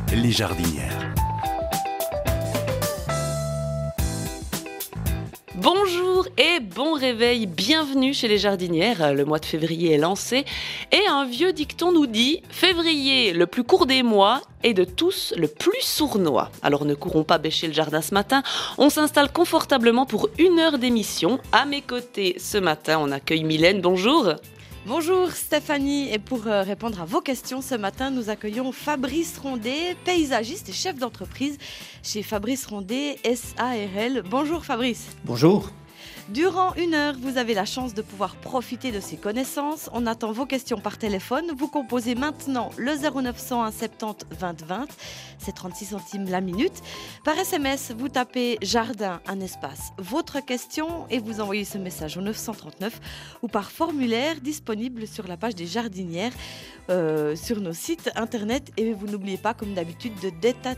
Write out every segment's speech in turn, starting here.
les jardinières. Bonjour et bon réveil, bienvenue chez les jardinières. Le mois de février est lancé et un vieux dicton nous dit « Février, le plus court des mois et de tous le plus sournois ». Alors ne courons pas bêcher le jardin ce matin, on s'installe confortablement pour 1 heure d'émission. À mes côtés ce matin, on accueille Mylène, bonjour. Bonjour Stéphanie, et pour répondre à vos questions ce matin, nous accueillons Fabrice Rondet, paysagiste et chef d'entreprise chez Fabrice Rondet SARL. Bonjour Fabrice. Bonjour. Durant 1 heure, vous avez la chance de pouvoir profiter de ces connaissances. On attend vos questions par téléphone. Vous composez maintenant le 0901 70 20 20, c'est 36 centimes la minute. Par SMS, vous tapez jardin, un espace, votre question et vous envoyez ce message au 939 ou par formulaire disponible sur la page des jardinières sur nos sites internet. Et vous n'oubliez pas, comme d'habitude, de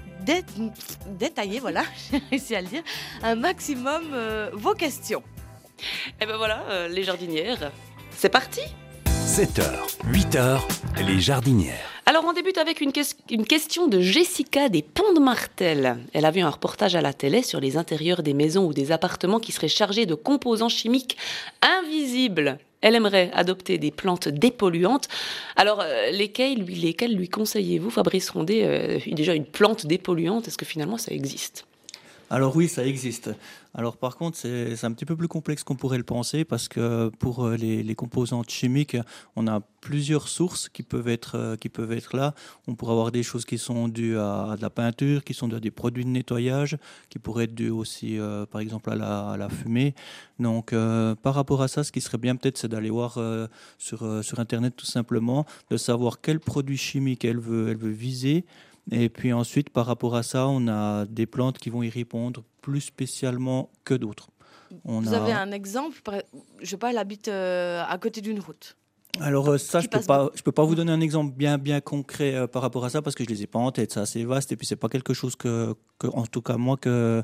détailler, voilà, j'ai réussi à le dire, un maximum vos questions. Et ben voilà, les jardinières, c'est parti. 7h, 8h, les jardinières. Alors on débute avec une question de Jessica des Ponts de Martel. Elle a vu un reportage à la télé sur les intérieurs des maisons ou des appartements qui seraient chargés de composants chimiques invisibles. Elle aimerait adopter des plantes dépolluantes. Alors lesquelles lui conseillez-vous, Fabrice Rondet, déjà une plante dépolluante, est-ce que finalement ça existe ? Alors oui, ça existe. Alors par contre, c'est un petit peu plus complexe qu'on pourrait le penser parce que pour les composantes chimiques, on a plusieurs sources qui peuvent être là. On pourrait avoir des choses qui sont dues à de la peinture, qui sont dues à des produits de nettoyage, qui pourraient être dues aussi, par exemple, à la fumée. Donc par rapport à ça, ce qui serait bien peut-être, c'est d'aller voir sur Internet tout simplement, de savoir quel produit chimique elle veut viser. Et puis ensuite, par rapport à ça, on a des plantes qui vont y répondre plus spécialement que d'autres. Vous avez un exemple ? Je sais pas, elle habite à côté d'une route. Alors ça, je peux pas vous donner un exemple bien concret par rapport à ça parce que je les ai pas en tête. C'est assez vaste et puis c'est pas quelque chose que en tout cas moi que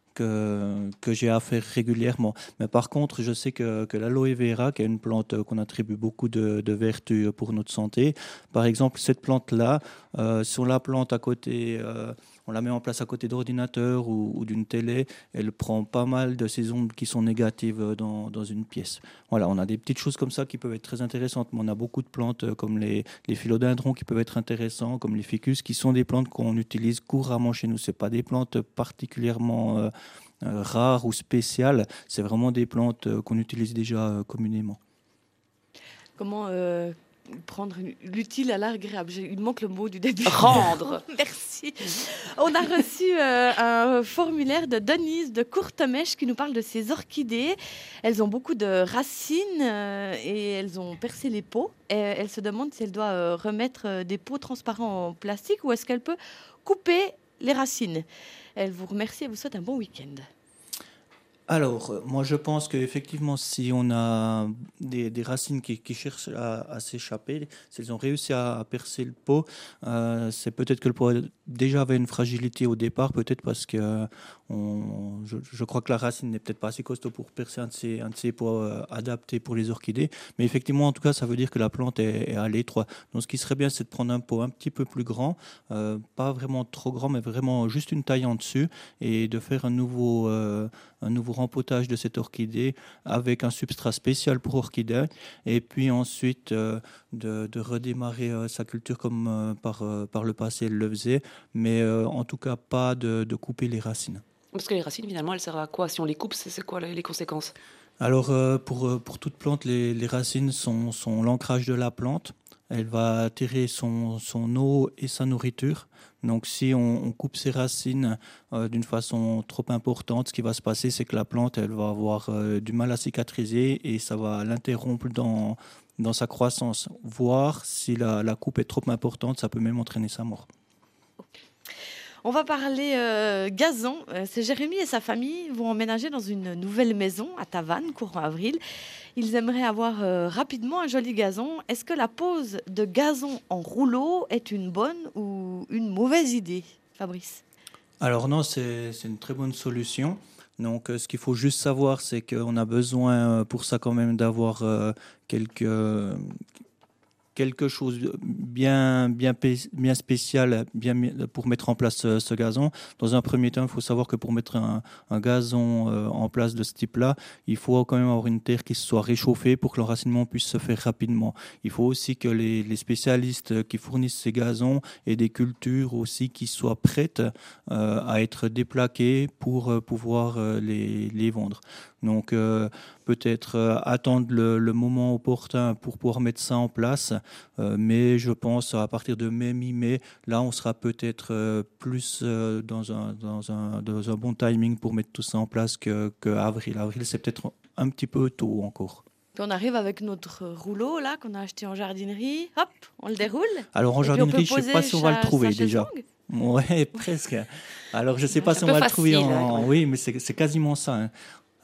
j'ai à faire régulièrement. Mais par contre, je sais que l'aloe vera, qui est une plante qu'on attribue beaucoup de vertus pour notre santé, par exemple, cette plante-là, si on la plante à côté, on la met en place à côté d'ordinateur ou d'une télé, elle prend pas mal de ces ondes qui sont négatives dans une pièce. Voilà, on a des petites choses comme ça qui peuvent être très intéressantes, mais on a beaucoup de plantes comme les philodendrons qui peuvent être intéressants, comme les ficus, qui sont des plantes qu'on utilise couramment chez nous. C'est pas des plantes particulièrement rares ou spéciales, c'est vraiment des plantes qu'on utilise déjà communément. Comment prendre l'utile à l'agréable ? Il manque le mot du début. Rendre. Merci. On a reçu un formulaire de Denise de Courtemèche qui nous parle de ses orchidées. Elles ont beaucoup de racines et elles ont percé les pots. Et elle se demande si elle doit remettre des pots transparents en plastique ou est-ce qu'elle peut couper les racines. Elle vous remercie et vous souhaite un bon week-end. Alors, moi je pense qu'effectivement, si on a des racines qui cherchent à s'échapper, si elles ont réussi à percer le pot, c'est peut-être que le pot déjà avait une fragilité au départ, peut-être parce que je crois que la racine n'est peut-être pas assez costaud pour percer un de ces pots adaptés pour les orchidées. Mais effectivement, en tout cas, ça veut dire que la plante est à l'étroit. Donc ce qui serait bien, c'est de prendre un pot un petit peu plus grand, pas vraiment trop grand, mais vraiment juste une taille en dessus, et de faire un nouveau rempotage de cette orchidée avec un substrat spécial pour orchidée et puis ensuite de redémarrer sa culture comme par le passé elle le faisait, mais en tout cas pas de couper les racines. Parce que les racines, finalement, elles servent à quoi ? Si on les coupe, c'est quoi les conséquences ? Alors pour toute plante, les racines sont l'ancrage de la plante. Elle va attirer son eau et sa nourriture. Donc si on coupe ses racines d'une façon trop importante, ce qui va se passer, c'est que la plante elle va avoir du mal à cicatriser et ça va l'interrompre dans sa croissance. Voire si la coupe est trop importante, ça peut même entraîner sa mort. On va parler gazon. C'est Jérémy et sa famille vont emménager dans une nouvelle maison à Tavannes, courant avril. Ils aimeraient avoir rapidement un joli gazon. Est-ce que la pose de gazon en rouleau est une bonne ou une mauvaise idée, Fabrice ? Alors non, c'est une très bonne solution. Donc ce qu'il faut juste savoir, c'est qu'on a besoin pour ça quand même d'avoir quelques quelque chose de bien spécial pour mettre en place ce gazon. Dans un premier temps, il faut savoir que pour mettre un gazon en place de ce type-là, il faut quand même avoir une terre qui soit réchauffée pour que l'enracinement puisse se faire rapidement. Il faut aussi que les spécialistes qui fournissent ces gazons aient des cultures aussi qui soient prêtes à être déplaquées pour pouvoir les vendre. Donc peut-être attendre le moment opportun pour pouvoir mettre ça en place, mais je pense à partir de mai, mi-mai, là on sera peut-être plus dans un bon timing pour mettre tout ça en place que avril. Avril, c'est peut-être un petit peu tôt encore. Puis on arrive avec notre rouleau là qu'on a acheté en jardinerie, hop, on le déroule. Alors en jardinerie, je ne sais pas si on va le trouver déjà. Ouais, presque. Alors je ne sais pas si on va le trouver oui, mais c'est quasiment ça. Hein.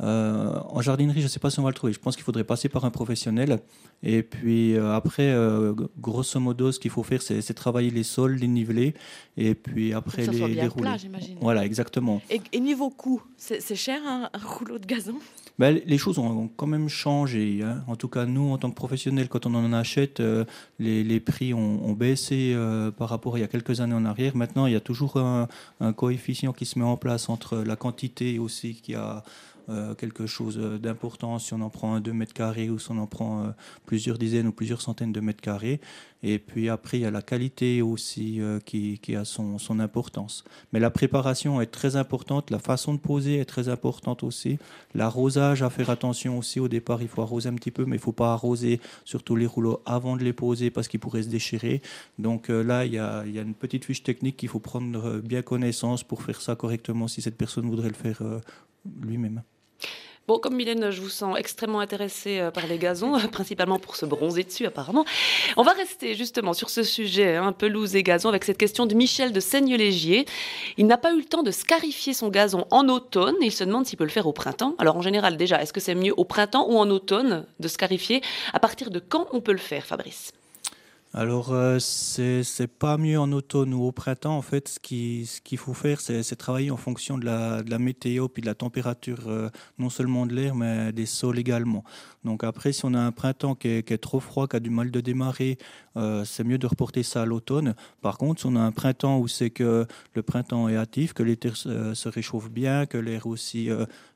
En jardinerie, je ne sais pas si on va le trouver. Je pense qu'il faudrait passer par un professionnel. Et puis après, grosso modo, ce qu'il faut faire, c'est travailler les sols, les niveler, et puis après les rouler. Plat, j'imagine. Voilà, exactement. Et niveau coût, c'est cher un rouleau de gazon? Les choses ont quand même changé. Hein. En tout cas, nous, en tant que professionnels, quand on en achète, les prix ont baissé par rapport à il y a quelques années en arrière. Maintenant, il y a toujours un coefficient qui se met en place entre la quantité aussi qui a quelque chose d'important, si on en prend un 2 mètres carrés ou si on en prend plusieurs dizaines ou plusieurs centaines de mètres carrés. Et puis après, il y a la qualité aussi qui a son importance. Mais la préparation est très importante, la façon de poser est très importante aussi. L'arrosage, à faire attention aussi. Au départ, il faut arroser un petit peu, mais il ne faut pas arroser surtout les rouleaux avant de les poser parce qu'ils pourraient se déchirer. Donc là, il y a une petite fiche technique qu'il faut prendre bien connaissance pour faire ça correctement si cette personne voudrait le faire lui-même. Bon, comme Mylène, je vous sens extrêmement intéressée par les gazons, principalement pour se bronzer dessus apparemment. On va rester justement sur ce sujet, pelouse et gazon, avec cette question de Michel de Seigne-Légier. Il n'a pas eu le temps de scarifier son gazon en automne et il se demande s'il peut le faire au printemps. Alors en général déjà, est-ce que c'est mieux au printemps ou en automne de scarifier? À partir de quand on peut le faire, Fabrice? Alors, c'est pas mieux en automne ou au printemps. En fait, ce qu'il faut faire, c'est travailler en fonction de la météo puis de la température, non seulement de l'air, mais des sols également. Donc après, si on a un printemps qui est trop froid, qui a du mal de démarrer, c'est mieux de reporter ça à l'automne. Par contre, si on a un printemps où c'est que le printemps est hâtif, que l'été se réchauffe bien, que l'air aussi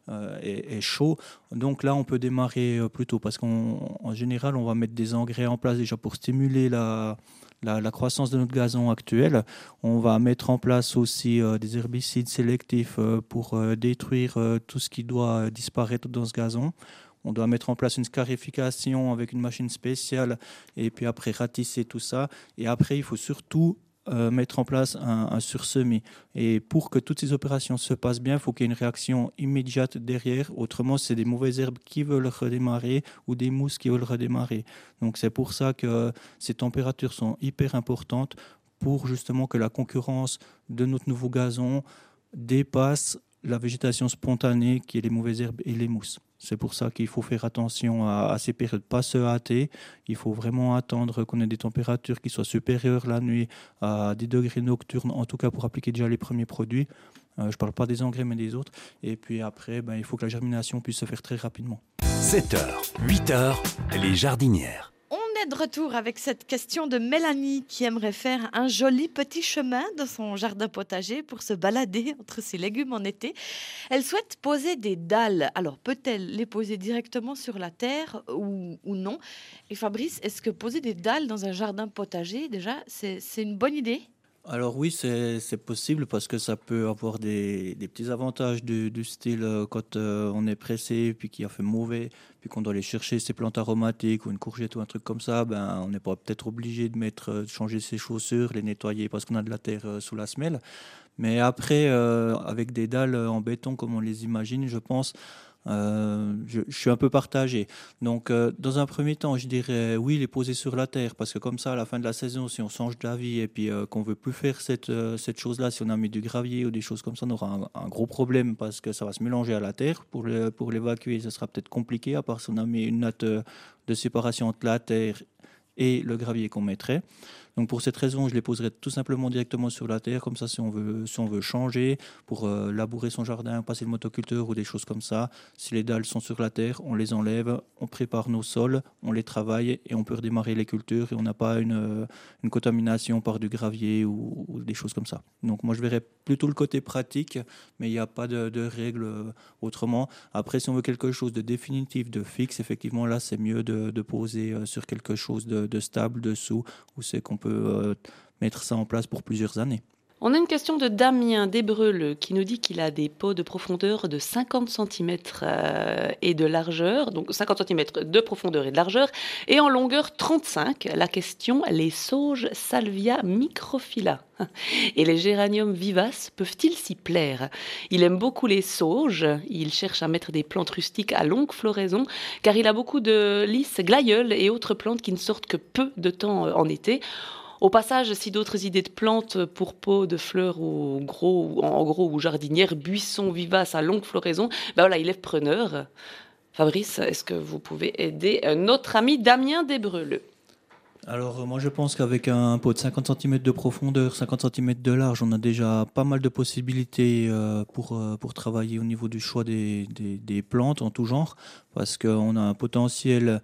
est chaud, donc là, on peut démarrer plus tôt parce qu'en général, on va mettre des engrais en place déjà pour stimuler la croissance de notre gazon actuel. On va mettre en place aussi des herbicides sélectifs pour détruire tout ce qui doit disparaître dans ce gazon. On doit mettre en place une scarification avec une machine spéciale et puis après ratisser tout ça. Et après, il faut surtout mettre en place un sursemis. Et pour que toutes ces opérations se passent bien, il faut qu'il y ait une réaction immédiate derrière. Autrement, c'est des mauvaises herbes qui veulent redémarrer ou des mousses qui veulent redémarrer. Donc c'est pour ça que ces températures sont hyper importantes pour justement que la concurrence de notre nouveau gazon dépasse la végétation spontanée qui est les mauvaises herbes et les mousses. C'est pour ça qu'il faut faire attention à ces périodes, pas se hâter. Il faut vraiment attendre qu'on ait des températures qui soient supérieures la nuit à des degrés nocturnes, en tout cas pour appliquer déjà les premiers produits. Je ne parle pas des engrais, mais des autres. Et puis après, il faut que la germination puisse se faire très rapidement. 7h, 8h, les jardinières. On est de retour avec cette question de Mélanie qui aimerait faire un joli petit chemin dans son jardin potager pour se balader entre ses légumes en été. Elle souhaite poser des dalles. Alors peut-elle les poser directement sur la terre ou non? Et Fabrice, est-ce que poser des dalles dans un jardin potager, déjà, c'est une bonne idée? Alors oui, c'est possible parce que ça peut avoir des petits avantages du style quand on est pressé puis qu'il a fait mauvais puis qu'on doit aller chercher ses plantes aromatiques ou une courgette ou un truc comme ça, on n'est pas peut-être obligé de changer ses chaussures, les nettoyer parce qu'on a de la terre sous la semelle. Mais après, avec des dalles en béton comme on les imagine, je pense, je suis un peu partagé. Donc, dans un premier temps, je dirais oui, les poser sur la terre, parce que comme ça, à la fin de la saison, si on change d'avis et puis qu'on veut plus faire cette chose-là, si on a mis du gravier ou des choses comme ça, on aura un gros problème parce que ça va se mélanger à la terre. Pour l'évacuer, ce sera peut-être compliqué, à part si on a mis une natte de séparation entre la terre et le gravier qu'on mettrait. Donc pour cette raison, je les poserai tout simplement directement sur la terre, comme ça si on veut changer, pour labourer son jardin, passer le motoculteur ou des choses comme ça. Si les dalles sont sur la terre, on les enlève, on prépare nos sols, on les travaille et on peut redémarrer les cultures et on n'a pas une contamination par du gravier ou des choses comme ça. Donc moi je verrais plutôt le côté pratique, mais il n'y a pas de règles autrement. Après, si on veut quelque chose de définitif, de fixe, effectivement là c'est mieux de poser sur quelque chose de stable dessous, où c'est qu'on peut mettre ça en place pour plusieurs années. On a une question de Damien Desbreuleux qui nous dit qu'il a des pots de profondeur de 50 cm et de largeur, donc 50 cm de profondeur et de largeur, et en longueur 35. La question, les sauges Salvia microphylla et les géraniums vivaces peuvent-ils s'y plaire? Il aime beaucoup les sauges, il cherche à mettre des plantes rustiques à longue floraison, car il a beaucoup de lys, glaïeuls et autres plantes qui ne sortent que peu de temps en été. Au passage, si d'autres idées de plantes pour pots de fleurs ou ou jardinières, buissons vivaces à longue floraison, voilà, il est preneur. Fabrice, est-ce que vous pouvez aider notre ami Damien Desbreuleux? Alors moi je pense qu'avec un pot de 50 cm de profondeur, 50 cm de large, on a déjà pas mal de possibilités pour travailler au niveau du choix des plantes en tout genre, parce qu'on a un potentiel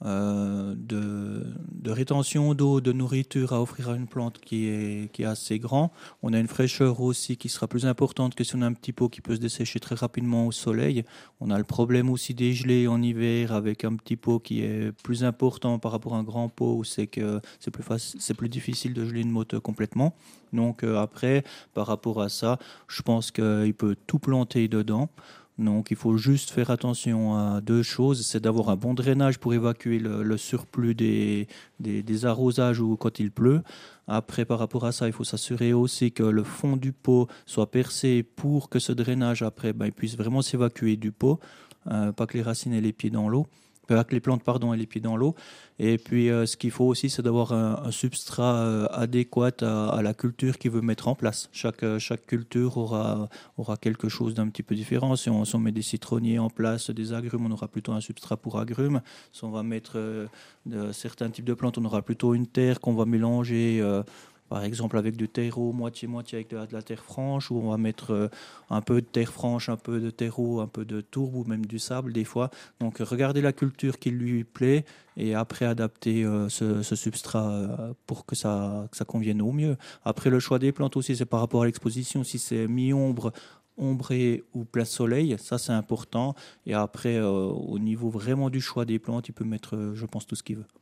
de rétention d'eau, de nourriture à offrir à une plante qui est assez grand. On a une fraîcheur aussi qui sera plus importante que si on a un petit pot qui peut se dessécher très rapidement au soleil. On a le problème aussi des gelées en hiver avec un petit pot qui est plus important par rapport à un grand pot où c'est que c'est plus difficile de geler une motte complètement. Donc après, par rapport à ça, je pense qu'il peut tout planter dedans. Donc il faut juste faire attention à deux choses, c'est d'avoir un bon drainage pour évacuer le surplus des arrosages ou quand il pleut. Après, par rapport à ça, il faut s'assurer aussi que le fond du pot soit percé pour que ce drainage après il puisse vraiment s'évacuer du pot, pas que les racines aient les pieds dans l'eau. Que les plantes aient les pieds dans l'eau. Et puis ce qu'il faut aussi, c'est d'avoir un substrat adéquat à la culture qu'il veut mettre en place. Chaque culture aura quelque chose d'un petit peu différent. Si on met des citronniers en place, des agrumes, on aura plutôt un substrat pour agrumes. Si on va mettre certains types de plantes, on aura plutôt une terre qu'on va mélanger par exemple avec du terreau moitié-moitié avec de la terre franche, où on va mettre un peu de terre franche, un peu de terreau, un peu de tourbe ou même du sable des fois. Donc regardez la culture qui lui plaît et après adapter ce substrat pour que ça convienne au mieux. Après le choix des plantes aussi, c'est par rapport à l'exposition, si c'est mi-ombre, ombré ou plein soleil, ça c'est important. Et après au niveau vraiment du choix des plantes, il peut mettre je pense tout ce qu'il veut.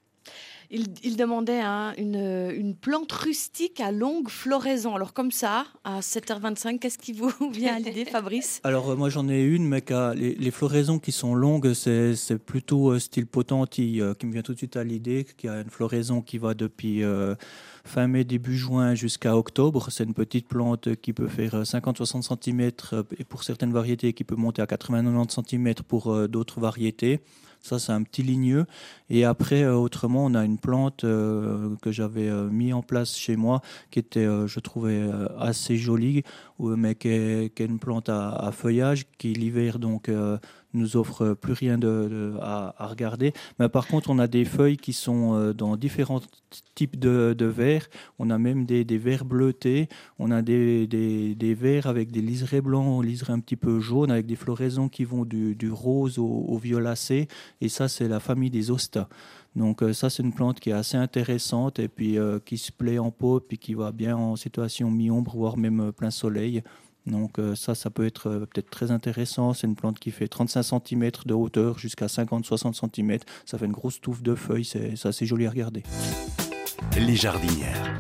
Il demandait une plante rustique à longue floraison. Alors comme ça, à 7h25, qu'est-ce qui vous vient à l'idée, Fabrice? Alors moi j'en ai une, mais les floraisons qui sont longues, c'est plutôt style potentille qui me vient tout de suite à l'idée, qui a une floraison qui va depuis fin mai, début juin jusqu'à octobre. C'est une petite plante qui peut faire 50-60 cm et pour certaines variétés qui peut monter à 80-90 cm pour d'autres variétés. Ça, c'est un petit ligneux. Et après, autrement, on a une plante que j'avais mis en place chez moi, qui était, je trouvais, assez jolie, mais qui est une plante à feuillage, qui l'hiver, donc, nous offre plus rien à regarder. Mais par contre, on a des feuilles qui sont dans différents types de verres. On a même des verres bleutés. On a des verres avec des liserés blancs, liserés un petit peu jaunes, avec des floraisons qui vont du rose au violacé. Et ça, c'est la famille des hostas. Donc ça, c'est une plante qui est assez intéressante et puis qui se plaît en pot, puis qui va bien en situation mi-ombre, voire même plein soleil. Donc ça peut être peut-être très intéressant. C'est une plante qui fait 35 cm de hauteur jusqu'à 50-60 cm. Ça fait une grosse touffe de feuilles, c'est assez joli à regarder. Les jardinières.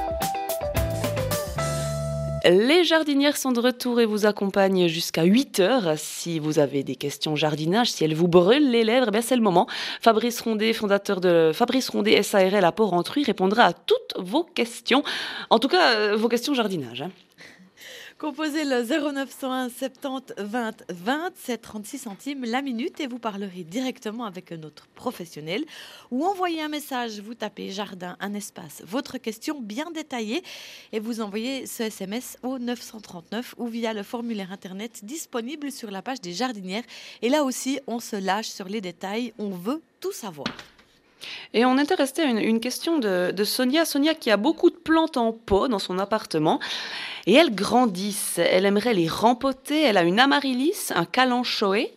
Les jardinières sont de retour et vous accompagnent jusqu'à 8h. Si vous avez des questions jardinage, si elles vous brûlent les lèvres, c'est le moment. Fabrice Rondet, fondateur de Fabrice Rondet SARL à Port-Rentruy, répondra à toutes vos questions. En tout cas, vos questions jardinage. Composez le 0901 70 20 20, c'est 36 centimes la minute et vous parlerez directement avec notre professionnel ou envoyez un message, vous tapez jardin, un espace, votre question bien détaillée et vous envoyez ce SMS au 939 ou via le formulaire internet disponible sur la page des jardinières. Et là aussi, on se lâche sur les détails, on veut tout savoir. Et on était resté à une question de Sonia. Sonia qui a beaucoup de plantes en pot dans son appartement. Et elles grandissent. Elle aimerait les rempoter. Elle a une amaryllis, un calanchoé,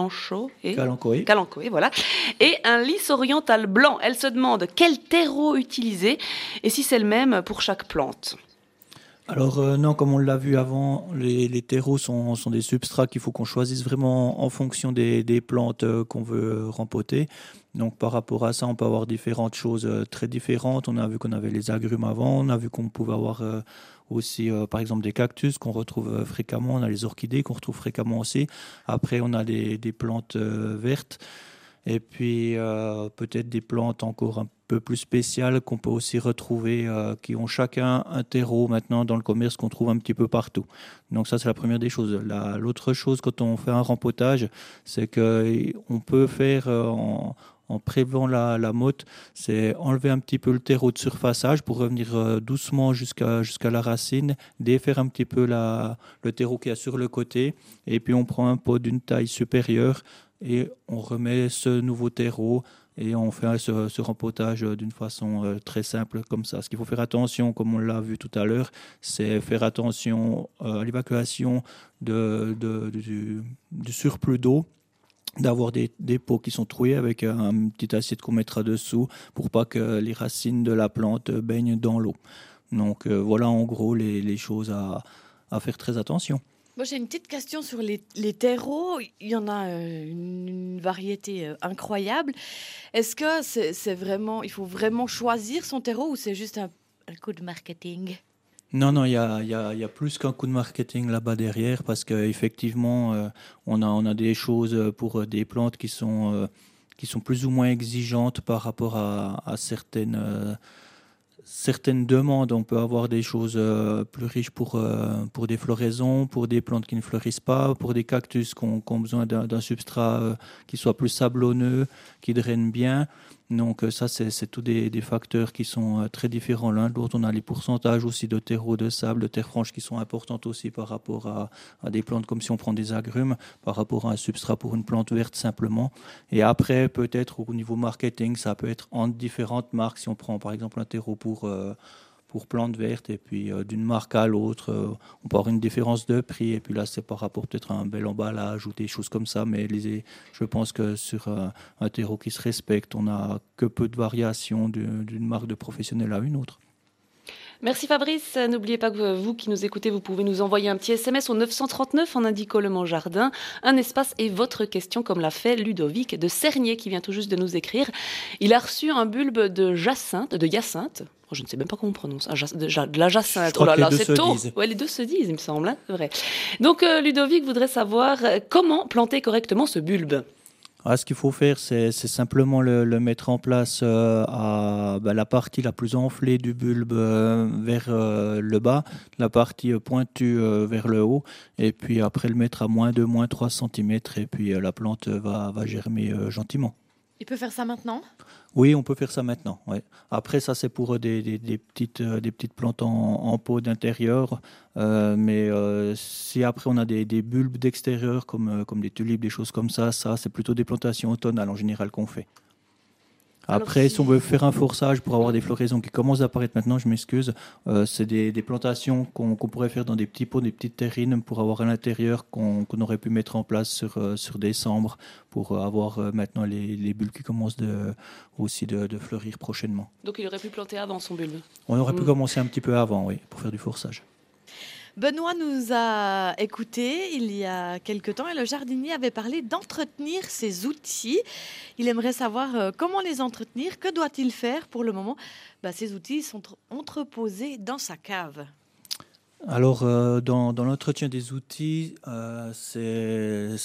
voilà, et un lys oriental blanc. Elle se demande quel terreau utiliser et si c'est le même pour chaque plante. Alors non, comme on l'a vu avant, les terreaux sont des substrats qu'il faut qu'on choisisse vraiment en fonction des plantes qu'on veut rempoter. Donc par rapport à ça, on peut avoir différentes choses très différentes. On a vu qu'on avait les agrumes avant, on a vu qu'on pouvait avoir aussi par exemple des cactus qu'on retrouve fréquemment, on a les orchidées qu'on retrouve fréquemment aussi. Après on a des plantes vertes. Et puis peut-être des plantes encore un peu plus spéciales qu'on peut aussi retrouver, qui ont chacun un terreau maintenant dans le commerce qu'on trouve un petit peu partout. Donc ça c'est la première des choses. L'autre chose quand on fait un rempotage, c'est qu'on peut faire en prélevant la motte, c'est enlever un petit peu le terreau de surfaçage pour revenir doucement jusqu'à la racine, défaire un petit peu le terreau qu'il y a sur le côté, et puis on prend un pot d'une taille supérieure et on remet ce nouveau terreau et on fait ce rempotage d'une façon très simple comme ça. Ce qu'il faut faire attention, comme on l'a vu tout à l'heure, c'est faire attention à l'évacuation du surplus d'eau, d'avoir des pots qui sont troués avec un petit assiette qu'on mettra dessous pour pas que les racines de la plante baignent dans l'eau. Donc voilà en gros les choses à faire très attention. Moi, j'ai une petite question sur les terreaux. Il y en a une variété incroyable. Est-ce que c'est vraiment, il faut vraiment choisir son terreau ou c'est juste un coup de marketing ? Non, il y a plus qu'un coup de marketing là-bas derrière parce qu'effectivement, on a des choses pour des plantes qui sont plus ou moins exigeantes par rapport à certaines demandes. On peut avoir des choses plus riches pour des floraisons, pour des plantes qui ne fleurissent pas, pour des cactus qui ont besoin d'un substrat qui soit plus sablonneux, qui draine bien. Donc ça, c'est tous des facteurs qui sont très différents l'un de l'autre. On a les pourcentages aussi de terreau, de sable, de terre franche qui sont importantes aussi par rapport à des plantes comme si on prend des agrumes, par rapport à un substrat pour une plante verte simplement. Et après, peut-être au niveau marketing, ça peut être entre différentes marques. Si on prend par exemple un terreau pour plantes vertes et puis d'une marque à l'autre, on peut avoir une différence de prix et puis là c'est par rapport peut-être à un bel emballage ou des choses comme ça, mais je pense que sur un terreau qui se respecte, on n'a que peu de variations d'une marque de professionnel à une autre. Merci Fabrice. N'oubliez pas que vous qui nous écoutez, vous pouvez nous envoyer un petit SMS au 939 en indiquant le mot jardin, un espace et votre question comme l'a fait Ludovic de Cernier qui vient tout juste de nous écrire. Il a reçu un bulbe de hyacinthe. Je ne sais même pas comment on prononce. De la jacinthe. Oh là là, c'est tôt. Ouais, les deux se disent, il me semble. Hein, c'est vrai. Donc Ludovic voudrait savoir comment planter correctement ce bulbe. Ce qu'il faut faire, c'est simplement le mettre en place à la partie la plus enflée du bulbe vers le bas, la partie pointue vers le haut, et puis après le mettre à moins 2, moins 3 cm, et puis la plante va germer gentiment. Il peut faire ça maintenant ? Oui, on peut faire ça maintenant. Ouais. Après, ça c'est pour des petites plantes en pot d'intérieur. Mais si après on a des bulbes d'extérieur comme des tulipes, des choses comme ça c'est plutôt des plantations automnales en général qu'on fait. Après, si on veut faire un forçage pour avoir des floraisons qui commencent à apparaître maintenant, je m'excuse, c'est des plantations qu'on pourrait faire dans des petits pots, des petites terrines pour avoir à l'intérieur qu'on aurait pu mettre en place sur décembre pour avoir maintenant les bulbes qui commencent aussi de fleurir prochainement. Donc il aurait pu planter avant son bulbe. On aurait pu commencer un petit peu avant, oui, pour faire du forçage. Benoît nous a écoutés il y a quelque temps et le jardinier avait parlé d'entretenir ses outils. Il aimerait savoir comment les entretenir. Que doit-il faire pour le moment ? Ces outils sont entreposés dans sa cave. Alors, dans l'entretien des outils, c'est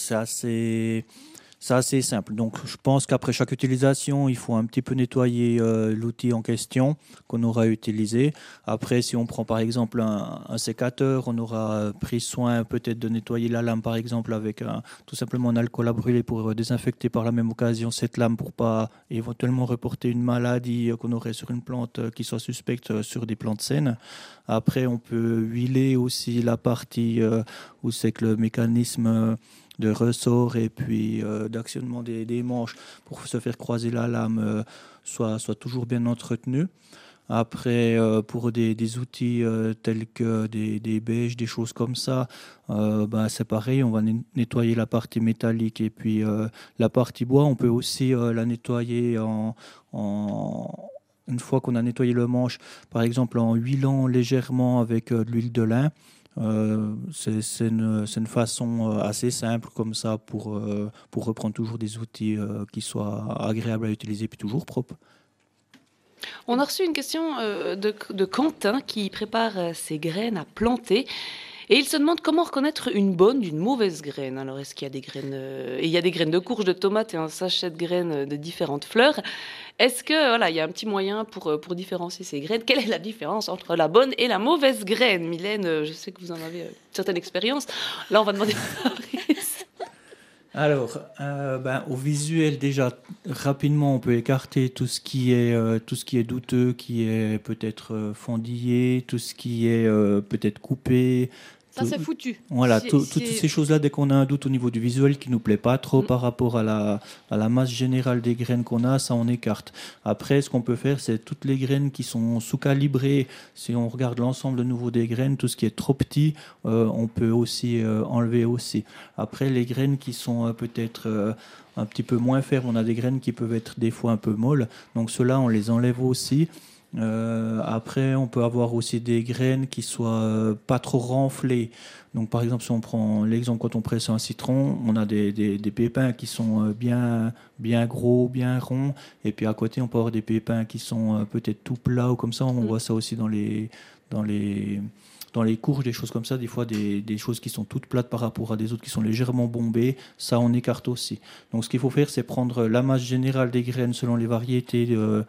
assez simple. Donc, je pense qu'après chaque utilisation, il faut un petit peu nettoyer l'outil en question qu'on aura utilisé. Après, si on prend par exemple un sécateur, on aura pris soin peut-être de nettoyer la lame par exemple avec tout simplement un alcool à brûler pour désinfecter par la même occasion cette lame pour pas éventuellement reporter une maladie qu'on aurait sur une plante qui soit suspecte sur des plantes saines. Après, on peut huiler aussi la partie où c'est que le mécanisme de ressort et puis d'actionnement des manches pour se faire croiser la lame soit toujours bien entretenu. Après, pour des outils tels que des bêches, des choses comme ça, c'est pareil, on va nettoyer la partie métallique et puis la partie bois, on peut aussi la nettoyer une fois qu'on a nettoyé le manche, par exemple en huilant légèrement avec de l'huile de lin. C'est une façon assez simple comme ça pour reprendre toujours des outils qui soient agréables à utiliser puis toujours propres. On a reçu une question de Quentin qui prépare ses graines à planter. Et il se demande comment reconnaître une bonne d'une mauvaise graine. Alors, est-ce qu'il y a des graines et il y a des graines de courge, de tomates et un sachet de graines de différentes fleurs. Est-ce que il y a un petit moyen pour différencier ces graines? Quelle est la différence entre la bonne et la mauvaise graine? Mylène, je sais que vous en avez une certaine expérience. Là, on va demander à Fabrice. Alors, au visuel, déjà, rapidement, on peut écarter tout ce qui est douteux, qui est peut-être fendillé, tout ce qui est peut-être coupé. Ça, c'est foutu. Voilà, toutes ces choses-là, dès qu'on a un doute au niveau du visuel qui ne nous plaît pas trop par rapport à la masse générale des graines qu'on a, ça on écarte. Après, ce qu'on peut faire, c'est toutes les graines qui sont sous-calibrées. Si on regarde l'ensemble de nouveau des graines, tout ce qui est trop petit, on peut aussi enlever aussi. Après, les graines qui sont peut-être un petit peu moins fermes, on a des graines qui peuvent être des fois un peu molles. Donc ceux-là, on les enlève aussi. Après, on peut avoir aussi des graines qui soient pas trop renflées. Donc, par exemple, si on prend l'exemple quand on presse un citron, on a des pépins qui sont bien gros, bien ronds. Et puis à côté, on peut avoir des pépins qui sont peut-être tout plats ou comme ça. On voit ça aussi dans les courges, des choses comme ça, des fois des choses qui sont toutes plates par rapport à des autres qui sont légèrement bombées, ça on écarte aussi. Donc ce qu'il faut faire, c'est prendre la masse générale des graines selon les variétés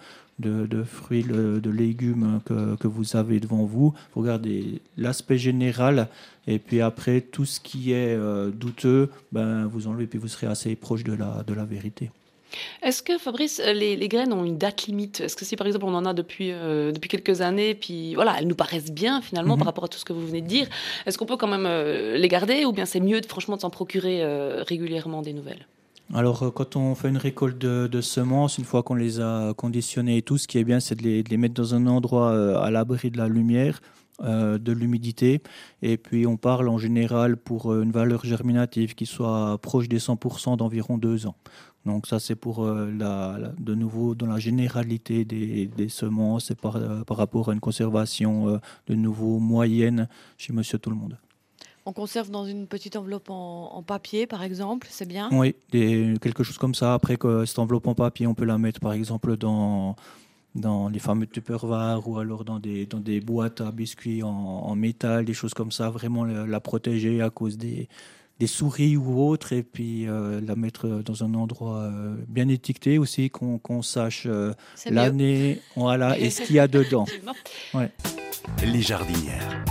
de fruits, de légumes que vous avez devant vous. Vous regardez l'aspect général et puis après tout ce qui est douteux, vous enlevez puis vous serez assez proche de la vérité. Est-ce que, Fabrice, les graines ont une date limite? Est-ce que si, par exemple, on en a depuis quelques années, puis elles nous paraissent bien, finalement, par rapport à tout ce que vous venez de dire, est-ce qu'on peut quand même les garder ou bien c'est mieux, franchement, de s'en procurer régulièrement des nouvelles? Alors, quand on fait une récolte de semences, une fois qu'on les a conditionnées et tout, ce qui est bien, c'est de les mettre dans un endroit à l'abri de la lumière, de l'humidité. Et puis, on parle en général pour une valeur germinative qui soit proche des 100% d'environ 2 ans. Donc ça, c'est pour, de nouveau, dans la généralité des semences et par rapport à une conservation de nouveau moyenne chez Monsieur Tout-le-Monde. On conserve dans une petite enveloppe en papier, par exemple, c'est bien? Oui, quelque chose comme ça. Après, cette enveloppe en papier, on peut la mettre, par exemple, dans les fameux Tupperware ou alors dans des boîtes à biscuits en métal, des choses comme ça. Vraiment la protéger à cause des souris ou autres, et puis la mettre dans un endroit bien étiqueté aussi, qu'on sache l'année, et ce qu'il y a dedans. Ouais. Les jardinières.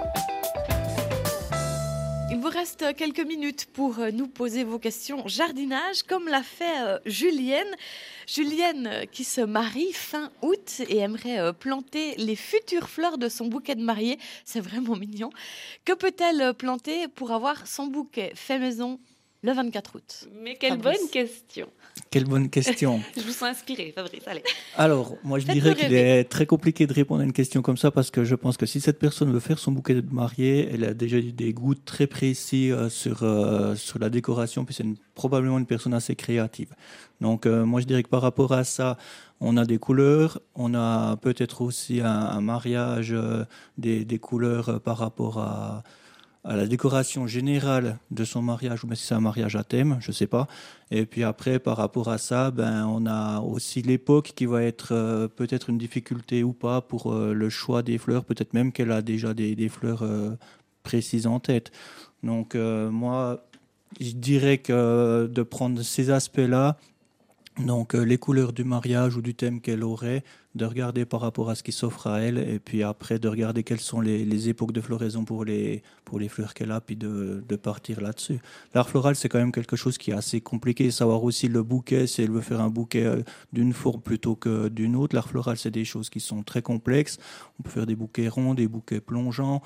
Il vous reste quelques minutes pour nous poser vos questions jardinage, comme l'a fait Julienne. Julienne qui se marie fin août et aimerait planter les futures fleurs de son bouquet de mariée. C'est vraiment mignon. Que peut-elle planter pour avoir son bouquet fait maison le 24 août? Mais quelle bonne question. Quelle bonne question. Je vous sens inspirée, Fabrice, allez. Alors, moi je dirais qu'il est très compliqué de répondre à une question comme ça parce que je pense que si cette personne veut faire son bouquet de mariée, elle a déjà des goûts très précis sur la décoration, puis c'est probablement une personne assez créative. Donc moi je dirais que par rapport à ça, on a des couleurs, on a peut-être aussi un mariage des couleurs par rapport à la décoration générale de son mariage, ou bien si c'est un mariage à thème, je ne sais pas. Et puis après, par rapport à ça, on a aussi l'époque qui va être peut-être une difficulté ou pas pour le choix des fleurs, peut-être même qu'elle a déjà des fleurs précises en tête. Donc moi, je dirais que de prendre ces aspects-là, donc les couleurs du mariage ou du thème qu'elle aurait, de regarder par rapport à ce qui s'offre à elle, et puis après de regarder quelles sont les époques de floraison pour les fleurs qu'elle a, puis de partir là-dessus. L'art floral, c'est quand même quelque chose qui est assez compliqué. Savoir aussi le bouquet, si elle veut faire un bouquet d'une forme plutôt que d'une autre. L'art floral, c'est des choses qui sont très complexes. On peut faire des bouquets ronds, des bouquets plongeants.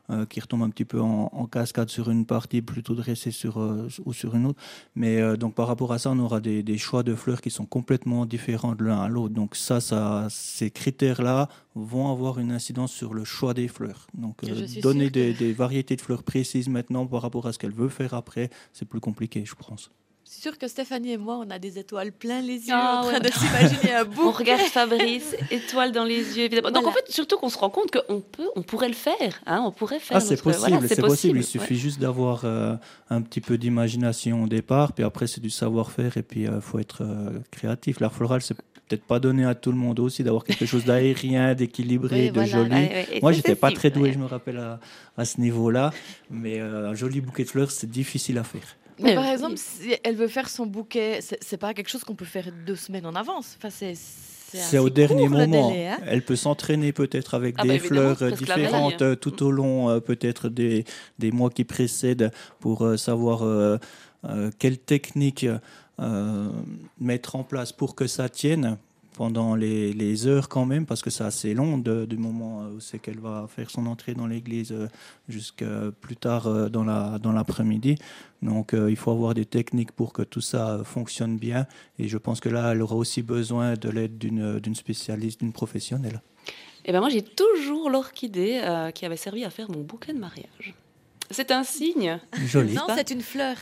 qui retombe un petit peu en cascade sur une partie plutôt dressée ou sur une autre. Mais donc par rapport à ça, on aura des choix de fleurs qui sont complètement différents de l'un à l'autre. Donc ces critères-là vont avoir une incidence sur le choix des fleurs. Donc donner des variétés de fleurs précises maintenant par rapport à ce qu'elle veut faire après, c'est plus compliqué, je pense. Je suis sûre que Stéphanie et moi, on a des étoiles plein les yeux en train de s'imaginer un bouquet. On regarde Fabrice, étoiles dans les yeux, évidemment. Donc en fait, surtout qu'on se rend compte qu'on pourrait le faire. On pourrait faire. C'est possible, c'est possible. Il suffit juste d'avoir un petit peu d'imagination au départ, puis après c'est du savoir-faire, et puis faut être créatif. L'art floral, c'est peut-être pas donné à tout le monde aussi d'avoir quelque chose d'aérien, d'équilibré, de joli. Moi, j'étais pas très doué, je me rappelle à ce niveau-là, mais un joli bouquet de fleurs, c'est difficile à faire. Mais par exemple, si elle veut faire son bouquet, c'est pas quelque chose qu'on peut faire 2 semaines en avance. Enfin, c'est au dernier moment. Délai, hein. Elle peut s'entraîner peut-être avec des fleurs différentes tout au long, peut-être des mois qui précèdent, pour savoir quelle technique mettre en place pour que ça tienne pendant les heures quand même, parce que c'est assez long du moment où c'est qu'elle va faire son entrée dans l'église jusqu'à plus tard dans l'après-midi. Donc il faut avoir des techniques pour que tout ça fonctionne bien, et je pense que là elle aura aussi besoin de l'aide d'une spécialiste, d'une professionnelle. Et ben moi j'ai toujours l'orchidée qui avait servi à faire mon bouquet de mariage. C'est un signe. Joli. Non, c'est une fleur.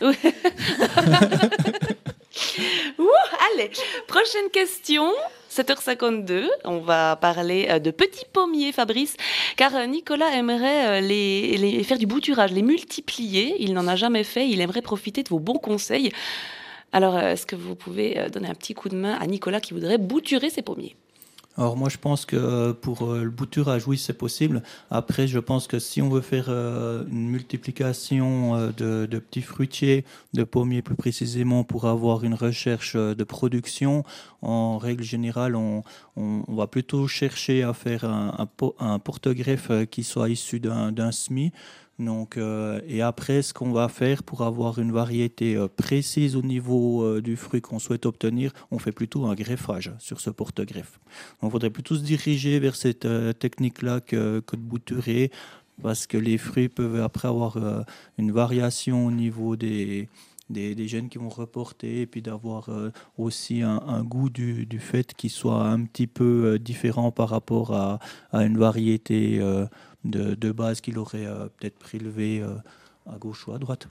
Allez, prochaine question. 7h52, on va parler de petits pommiers, Fabrice, car Nicolas aimerait les faire du bouturage, les multiplier. Il n'en a jamais fait, il aimerait profiter de vos bons conseils. Alors, est-ce que vous pouvez donner un petit coup de main à Nicolas qui voudrait bouturer ses pommiers ? Alors moi je pense que pour le bouturage, oui, c'est possible. Après je pense que si on veut faire une multiplication de petits fruitiers, de pommiers plus précisément, pour avoir une recherche de production, en règle générale on va plutôt chercher à faire un porte-greffe qui soit issu d'un semis. Donc, et après, ce qu'on va faire pour avoir une variété précise au niveau du fruit qu'on souhaite obtenir, on fait plutôt un greffage sur ce porte-greffe. Donc, il faudrait plutôt se diriger vers cette technique-là que de bouturer, parce que les fruits peuvent après avoir une variation au niveau des gènes qui vont reporter, et puis d'avoir aussi un goût du fait qui soit un petit peu différent par rapport à une variété de base qu'il aurait peut-être prélevé à gauche ou à droite.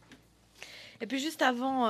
Et puis juste avant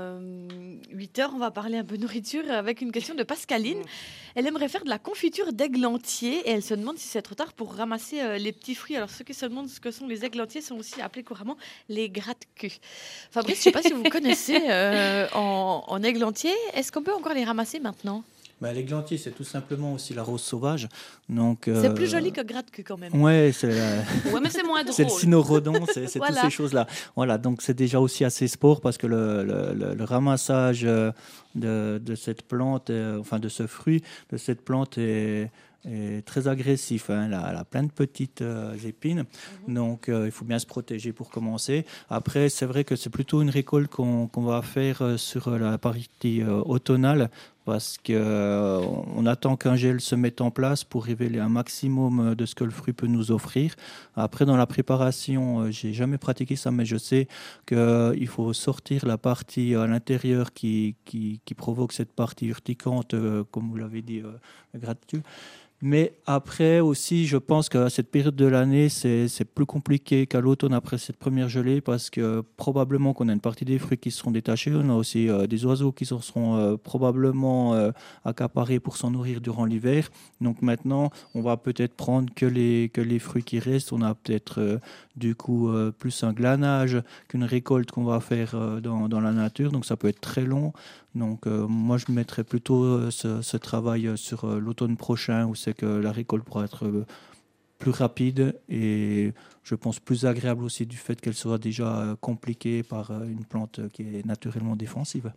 8h, on va parler un peu nourriture avec une question de Pascaline. Elle aimerait faire de la confiture d'églantier et elle se demande si c'est trop tard pour ramasser les petits fruits. Alors ceux qui se demandent ce que sont les églantiers sont aussi appelés couramment les gratte-queue. Fabrice, je ne sais pas si vous connaissez en églantier. Est-ce qu'on peut encore les ramasser maintenant ? L'églantier, c'est tout simplement aussi la rose sauvage. Donc, c'est plus joli que gratte-queue quand même. Ouais, mais c'est moins drôle. C'est le cynorrhodon, c'est voilà. Toutes ces choses-là. Voilà, donc c'est déjà aussi assez sport, parce que le ramassage de cette plante, enfin de ce fruit, de cette plante est très agressif. Elle a plein de petites épines, donc il faut bien se protéger pour commencer. Après, c'est vrai que c'est plutôt une récolte qu'on va faire sur la partie automnale, parce qu'on attend qu'un gel se mette en place pour révéler un maximum de ce que le fruit peut nous offrir. Après, dans la préparation, j'ai jamais pratiqué ça, mais je sais qu'il faut sortir la partie à l'intérieur qui provoque cette partie urticante, comme vous l'avez dit, gratte-queue. Mais après aussi, je pense qu'à cette période de l'année, c'est plus compliqué qu'à l'automne après cette première gelée, parce que probablement qu'on a une partie des fruits qui seront détachés. On a aussi des oiseaux qui seront probablement accaparés pour s'en nourrir durant l'hiver. Donc maintenant, on va peut-être prendre que les fruits qui restent. On a peut-être du coup plus un glanage qu'une récolte qu'on va faire dans la nature. Donc ça peut être très long. Donc moi je mettrais plutôt ce travail sur l'automne prochain, où c'est que la récolte pourra être plus rapide et je pense plus agréable aussi, du fait qu'elle sera déjà compliquée par une plante qui est naturellement défensive.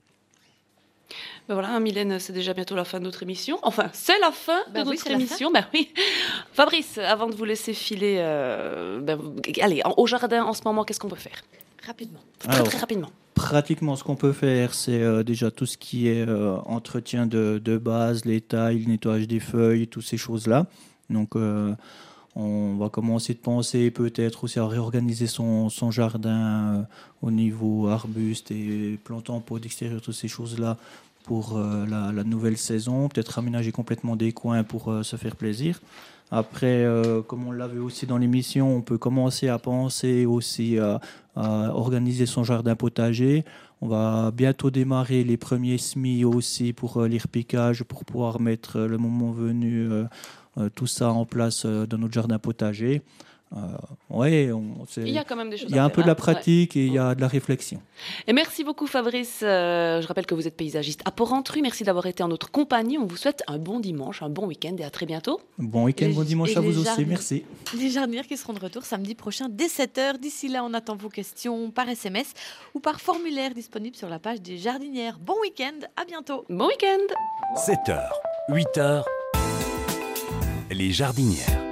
Voilà, Mylène, c'est déjà bientôt la fin de notre émission. Enfin, c'est la fin de notre émission. Oui. Fabrice, avant de vous laisser filer, allez, au jardin en ce moment, qu'est-ce qu'on peut faire ? Rapidement. Très rapidement. Pratiquement, ce qu'on peut faire, c'est déjà tout ce qui est entretien de base, les tailles, le nettoyage des feuilles, toutes ces choses-là. Donc, On va commencer de penser peut-être aussi à réorganiser son jardin au niveau arbustes et plantes en pot d'extérieur, toutes ces choses-là pour la nouvelle saison. Peut-être aménager complètement des coins pour se faire plaisir. Après, comme on l'a vu aussi dans l'émission, on peut commencer à penser aussi à organiser son jardin potager. On va bientôt démarrer les premiers semis aussi pour les repiquages, pour pouvoir mettre le moment venu tout ça en place dans notre jardin potager. Il y a quand même des choses il y a à un faire, peu de la hein. pratique et il y a de la réflexion. Et merci beaucoup Fabrice. Je rappelle que vous êtes paysagiste à Porrentruy. Merci d'avoir été en notre compagnie. On vous souhaite un bon dimanche, un bon week-end et à très bientôt. Bon week-end, bon dimanche à vous aussi. Merci. Les jardinières qui seront de retour samedi prochain dès 7h. D'ici là, on attend vos questions par SMS ou par formulaire disponible sur la page des jardinières. Bon week-end, à bientôt. Bon week-end. 7h, 8h, les jardinières.